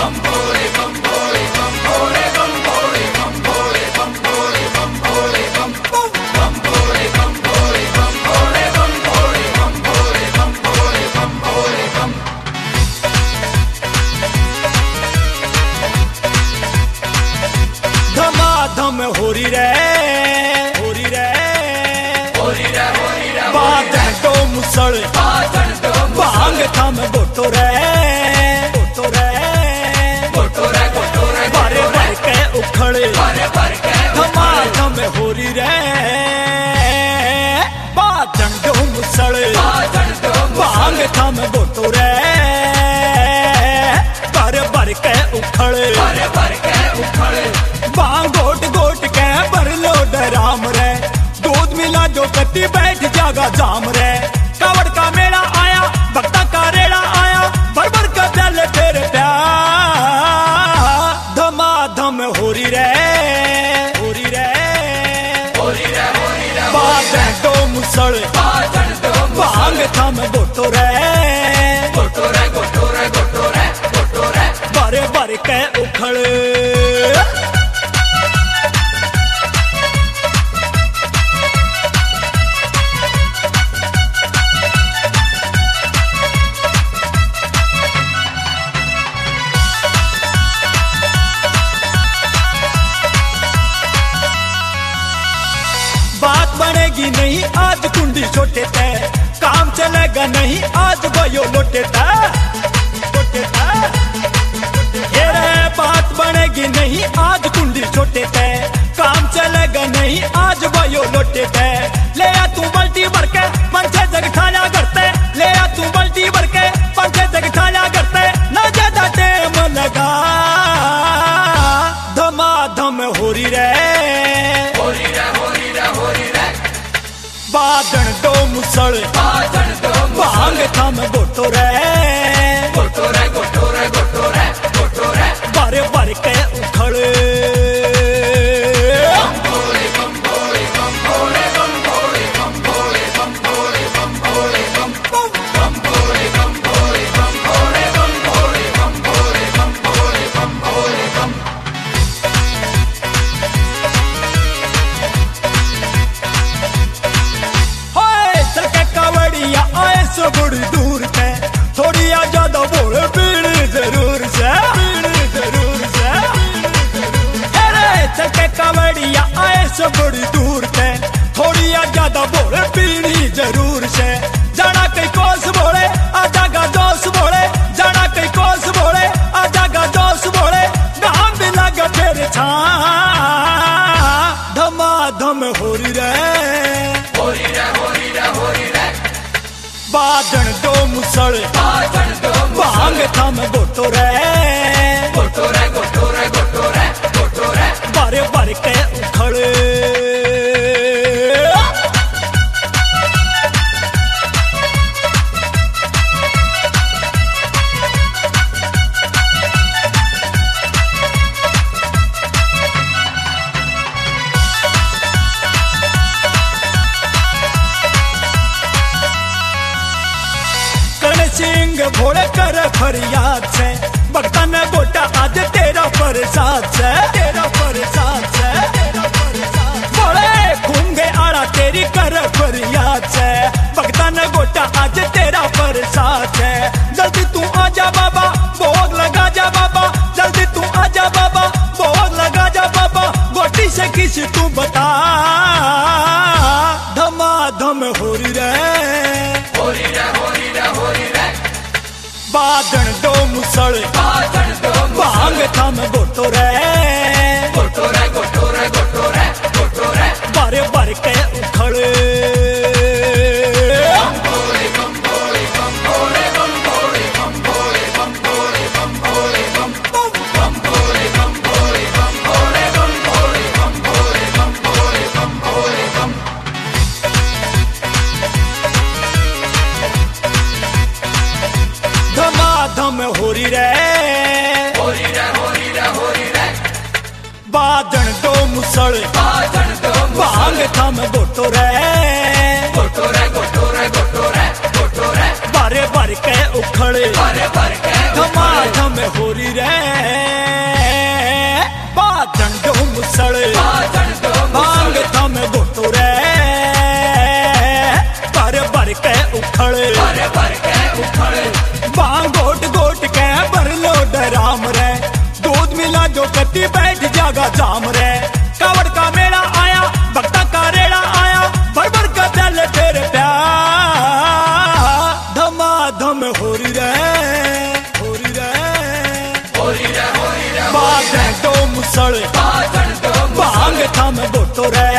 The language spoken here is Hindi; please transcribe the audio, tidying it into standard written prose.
धमाधम होरी रे होरी रे होरी रे होरी रे बादल दो मुसल भांग थम बोटो रे बोटो रे बोटो रे बोटो रे बारे भर के उखड़े धमाधम होरी रे बादल दो मुसल भांग थम बोटो रे बारे भर के उखड़े बांग गोट गोट के भर लो डराम रे दूध मिला जो कत्ती बैठ जागा जाम रे कावड़ का मेला आया भक्ता का रेड़ा आया भर भर का जल फिर प्यार धमाधम होरी रे होरी रे होरी रे होरी रे बादल दो मुसल भांग थम गोटो रे गोटो रे गोटो रे गोटो रे गोटो रे बारे बारे के उखड़े बात बनेगी नहीं आज कुंडी छोटे ते काम चलेगा नहीं आज भयो लोटे ते ये रे बात बनेगी नहीं आज कुंडी छोटे ते काम चलेगा नहीं आज भयो लोटे ते ले आ तू बल्टी भर के पंचे जग ठाया करते ले आ तू बल्टी भर के पंचे जग ठाया करते ना ज्यादा टेम लगा धमाधम होरी रे होरी रे होरी रे होरी रे बादल दो मुसल भांग थम गोटो रे गोटो रे गोटो रे गोटो रे गोटो रे बारे बारे के उखड़े बड़ी दूर से थोड़ी ज्यादा बोल पीनी जरूर से अरे चके कवड़िया आए सो बड़ी दूर से थोड़ी ज्यादा बोल पीनी जरूर से जाना कई कोस बोले आ जागा दोस्त बोले जाना कई कोस बोले आ जागा दोस्त बोले नाम भी लगा तेरे छा धमाधम होरी रे होरी रे होरी रे होरी रे बादल दो मुसल भांग थम गोटो रे गोटो रे गोटो रे गोटो रे गोटो रे बारे बारे के उखड़े सिंह भोले कर फरियाद से भक्ता ने गोटा आज तेरा प्रसाद से भोले घूम गए आड़ा तेरी कर फरियाद से भक्ता ने गोटा आज तेरा प्रसाद से जल्दी तू आजा बाबा भोग लगा जा बाबा जल्दी तू आजा बाबा भोग लगा जा बाबा गोटी से किसी तू बता धमाधम होरी रे होरी रे होरी रे होरी रे बादल दो मुसल भांग थम गोटो रे गोटो रे गोटो रे गोटो रे गोटो रे बारे बारे के उखड़े धमाधम होरी रे होरी रे होरी रे होरी रे बादल दो मुसल भांग थम गोटो रे गोटो रे गोटो रे गोटो रे गोटो रे बारे बारे भर के उखड़े धमाधम हो रही रे बादन दो मुसले भांग थम बोटो रे भर के उखड़े बांग गोट गोट के भर लो डराम रे दूध मिला जो कत्ती बैठ जागा जाम रे कावड़ का मेला आया भक्ता का रेड़ा आया भर भर का दल तेरे प्यार धमाधम हो रही रे बादन दो मुसले भांग थम बोटो रे